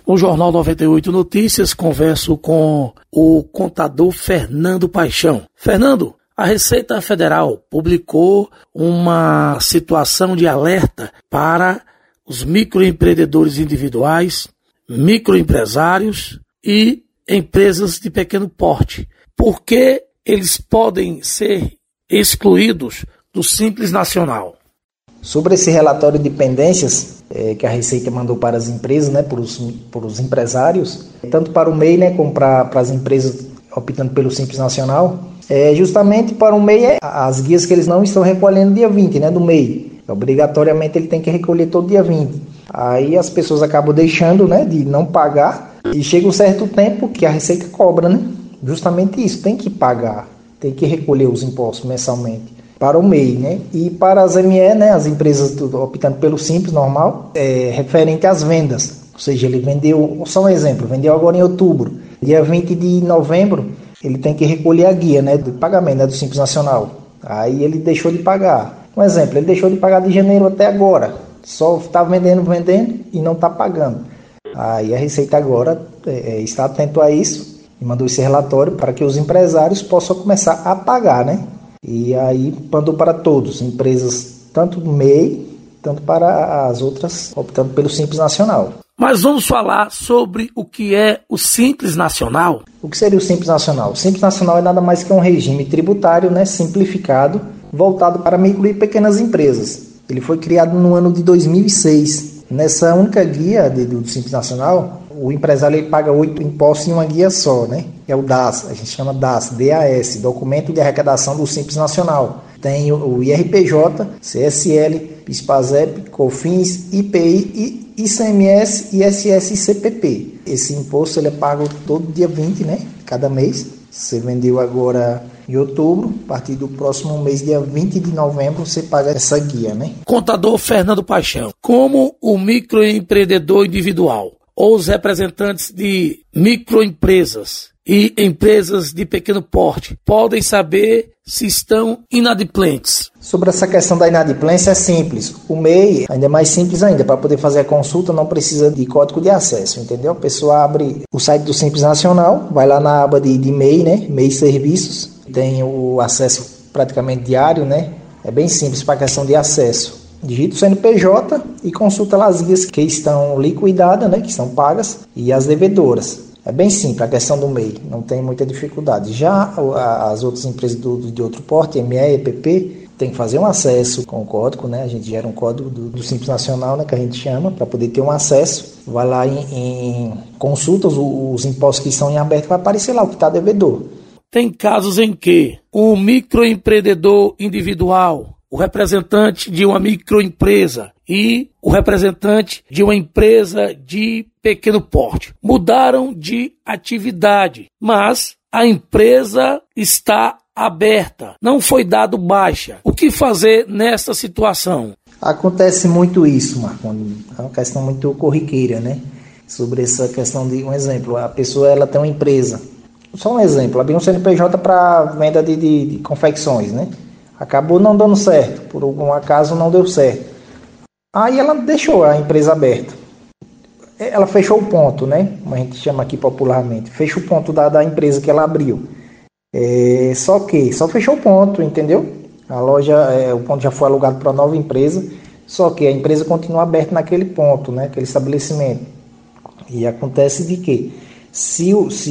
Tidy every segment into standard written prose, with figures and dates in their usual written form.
No Jornal 98 Notícias, converso com o contador Fernando Paixão. Fernando, a Receita Federal publicou uma situação de alerta para os microempreendedores individuais, microempresários e empresas de pequeno porte. Por que eles podem ser excluídos do Simples Nacional? Sobre esse relatório de pendências que a Receita mandou para as empresas, né, para os empresários, tanto para o MEI, né, como para as empresas optando pelo Simples Nacional, justamente para o MEI as guias que eles não estão recolhendo dia 20, né, do MEI. Obrigatoriamente ele tem que recolher todo dia 20. Aí as pessoas acabam deixando, né, de não pagar e chega um certo tempo que a Receita cobra, né? Justamente isso, tem que pagar, tem que recolher os impostos mensalmente para o MEI, né? E para as ME, né, as empresas optando pelo Simples normal, referente às vendas. Ou seja, ele vendeu, só um exemplo, vendeu agora em outubro, dia 20 de novembro, ele tem que recolher a guia, né, do pagamento, né, do Simples Nacional. Aí ele deixou de pagar. Um exemplo, ele deixou de pagar de janeiro até agora, só está vendendo e não está pagando. Aí a Receita agora está atento a isso e mandou esse relatório para que os empresários possam começar a pagar, né? E aí mandou para todos, empresas tanto do MEI, tanto para as outras optando pelo Simples Nacional. Mas vamos falar sobre o que é o Simples Nacional. O que seria o Simples Nacional? O Simples Nacional é nada mais que um regime tributário, né, simplificado, voltado para micro e pequenas empresas. Ele foi criado no ano de 2006. Nessa única guia do Simples Nacional, o empresário ele paga 8 impostos em uma guia só, né? É o DAS, a gente chama DAS, D-A-S, Documento de Arrecadação do Simples Nacional. Tem o IRPJ, CSL, PIS/PASEP, COFINS, IPI, ICMS, ISS e CPP. Esse imposto ele é pago todo dia 20, né? Cada mês. Você vendeu agora em outubro, a partir do próximo mês, dia 20 de novembro, você paga essa guia, né? Contador Fernando Paixão, como o microempreendedor individual ou os representantes de microempresas e empresas de pequeno porte podem saber se estão inadimplentes? Sobre essa questão da inadimplência é simples. O MEI ainda é mais simples ainda. Para poder fazer a consulta não precisa de código de acesso, entendeu? A pessoa abre o site do Simples Nacional, vai lá na aba de MEI, né? MEI Serviços. Tem o acesso praticamente diário, né? É bem simples para a questão de acesso. Digita o CNPJ e consulta lá as guias que estão liquidadas, né? Que estão pagas, e as devedoras. É bem simples a questão do MEI, não tem muita dificuldade. Já as outras empresas de outro porte, ME, EPP, tem que fazer um acesso com o código, né? A gente gera um código do Simples Nacional, né? Que a gente chama, para poder ter um acesso. Vai lá em consultas, os impostos que estão em aberto, vai aparecer lá o que está devedor. Tem casos em que um microempreendedor individual, o representante de uma microempresa e o representante de uma empresa de pequeno porte mudaram de atividade, mas a empresa está aberta, não foi dado baixa. O que fazer nesta situação? Acontece muito isso, Marconi. É uma questão muito corriqueira, né? Sobre essa questão de um exemplo, a pessoa ela tem uma empresa. Só um exemplo, abriu um CNPJ para venda de confecções, né? Acabou não dando certo, por algum acaso não deu certo. Aí ela deixou a empresa aberta. Ela fechou o ponto, né? Como a gente chama aqui popularmente. Fecha o ponto da empresa que ela abriu. Só fechou o ponto, entendeu? A loja, o ponto já foi alugado para uma nova empresa, só que a empresa continua aberta naquele ponto, né? Aquele estabelecimento. E acontece de que se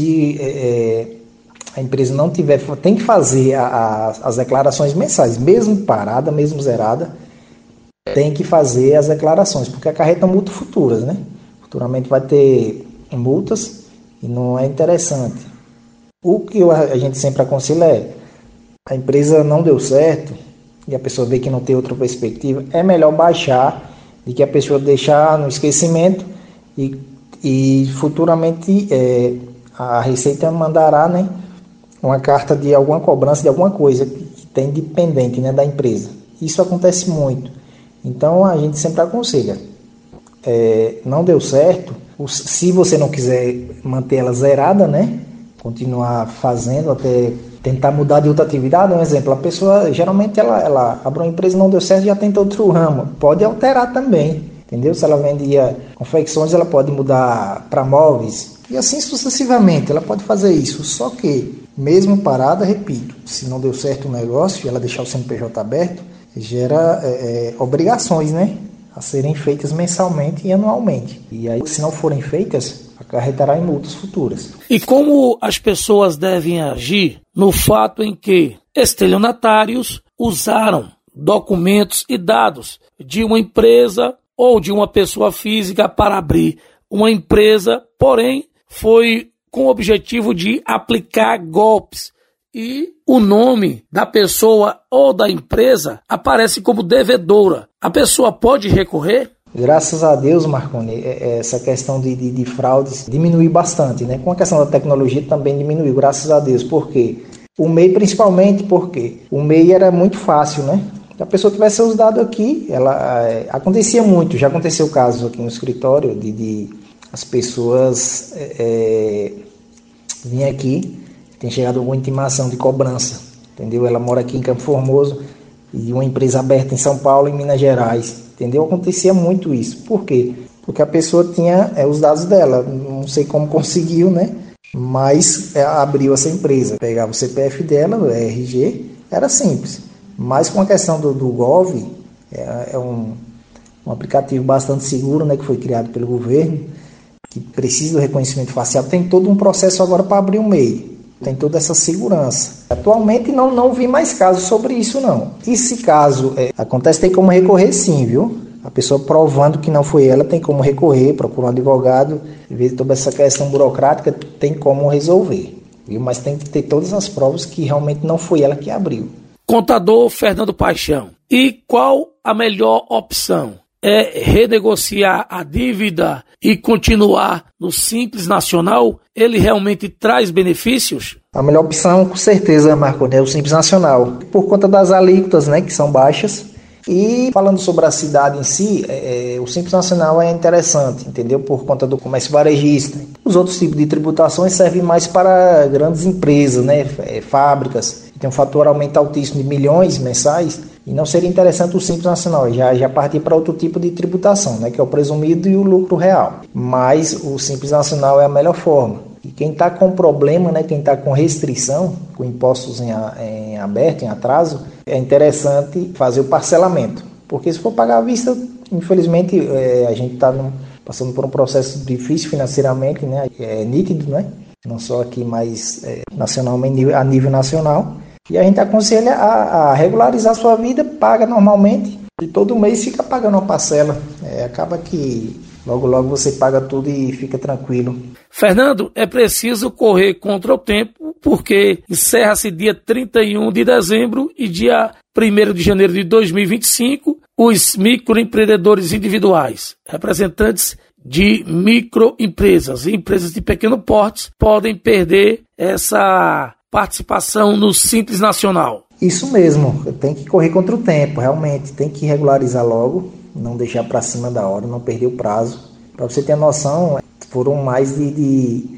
a empresa não tiver, tem que fazer as declarações mensais, mesmo parada, mesmo zerada, tem que fazer as declarações, porque acarreta multas futuras, né? Futuramente vai ter multas e não é interessante. O que a gente sempre aconselha a empresa não deu certo e a pessoa vê que não tem outra perspectiva, é melhor baixar do que a pessoa deixar no esquecimento e futuramente a Receita mandará, né, uma carta de alguma cobrança de alguma coisa que tem dependente, né, da empresa. Isso acontece muito. Então a gente sempre aconselha. Não deu certo, se você não quiser manter ela zerada, né, continuar fazendo até tentar mudar de outra atividade. Um exemplo, a pessoa geralmente ela abre uma empresa, não deu certo, já tenta outro ramo, pode alterar também, entendeu? Se ela vendia confecções, ela pode mudar para móveis e assim sucessivamente, ela pode fazer isso. Só que, mesmo parada, repito, se não deu certo o negócio e ela deixar o CNPJ aberto, gera obrigações, né, a serem feitas mensalmente e anualmente. E aí, se não forem feitas, acarretará em multas futuras. E como as pessoas devem agir no fato em que estelionatários usaram documentos e dados de uma empresa ou de uma pessoa física para abrir uma empresa, porém foi com o objetivo de aplicar golpes e o nome da pessoa ou da empresa aparece como devedora. A pessoa pode recorrer? Graças a Deus, Marconi, essa questão de fraudes diminuiu bastante, né? Com a questão da tecnologia também diminuiu, graças a Deus. Por quê? O MEI principalmente, porque o MEI era muito fácil, né? Se a pessoa tivesse seus dados aqui, acontecia muito, já aconteceu casos aqui no escritório de as pessoas vinham aqui, tem chegado alguma intimação de cobrança, entendeu? Ela mora aqui em Campo Formoso e uma empresa aberta em São Paulo, em Minas Gerais, entendeu? Acontecia muito isso. Por quê? Porque a pessoa tinha os dados dela, não sei como conseguiu, né? Mas abriu essa empresa, pegava o CPF dela, o RG, era simples. Mas com a questão do Gov, é um aplicativo bastante seguro, né, que foi criado pelo governo, que precisa do reconhecimento facial, tem todo um processo agora para abrir um MEI, tem toda essa segurança. Atualmente não vi mais casos sobre isso não. E se caso acontece, tem como recorrer sim, viu? A pessoa provando que não foi ela, tem como recorrer, procurar um advogado, ver toda essa questão burocrática, tem como resolver, viu? Mas tem que ter todas as provas que realmente não foi ela que abriu. Contador Fernando Paixão, e qual a melhor opção? É renegociar a dívida e continuar no Simples Nacional? Ele realmente traz benefícios? A melhor opção, com certeza, Marconi, é o Simples Nacional, por conta das alíquotas, né, que são baixas. E falando sobre a cidade em si, o Simples Nacional é interessante, entendeu? Por conta do comércio varejista. Os outros tipos de tributações servem mais para grandes empresas, né, fábricas, que tem um faturamento altíssimo de milhões mensais, e não seria interessante o Simples Nacional, já partir para outro tipo de tributação, né, que é o presumido e o lucro real. Mas o Simples Nacional é a melhor forma. E quem está com problema, né, quem está com restrição, com impostos em aberto, em atraso, é interessante fazer o parcelamento. Porque se for pagar à vista, infelizmente a gente está passando por um processo difícil financeiramente, né, nítido, né, não só aqui, mas nacionalmente, a nível nacional. E a gente aconselha a regularizar a sua vida, paga normalmente, e todo mês fica pagando uma parcela. Acaba que logo você paga tudo e fica tranquilo. Fernando, é preciso correr contra o tempo, porque encerra-se dia 31 de dezembro e dia 1º de janeiro de 2025, os microempreendedores individuais, representantes de microempresas e empresas de pequeno porte, podem perder essa participação no Simples Nacional. Isso mesmo, tem que correr contra o tempo, realmente, tem que regularizar logo, não deixar para cima da hora, não perder o prazo. Para você ter noção, foram mais de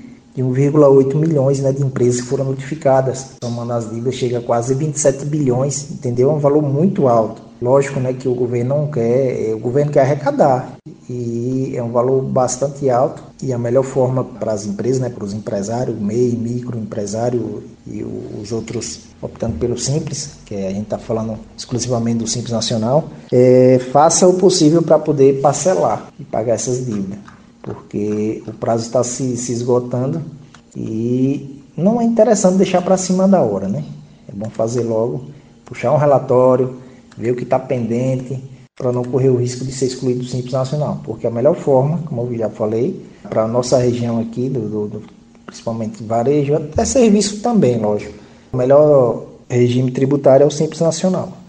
1,8 milhões, né, de empresas que foram notificadas. Somando as dívidas, chega a quase 27 bilhões, entendeu? É um valor muito alto. Lógico, né, que o governo não quer, o governo quer arrecadar, e é um valor bastante alto, e a melhor forma para as empresas, né, para os empresários, MEI, microempresário e os outros optando pelo Simples, que a gente está falando exclusivamente do Simples Nacional, faça o possível para poder parcelar e pagar essas dívidas, porque o prazo está se esgotando e não é interessante deixar para cima da hora, né? É bom fazer logo, puxar um relatório, ver o que está pendente, para não correr o risco de ser excluído do Simples Nacional, porque a melhor forma, como eu já falei, para a nossa região aqui, principalmente varejo, até serviço também, lógico, o melhor regime tributário é o Simples Nacional.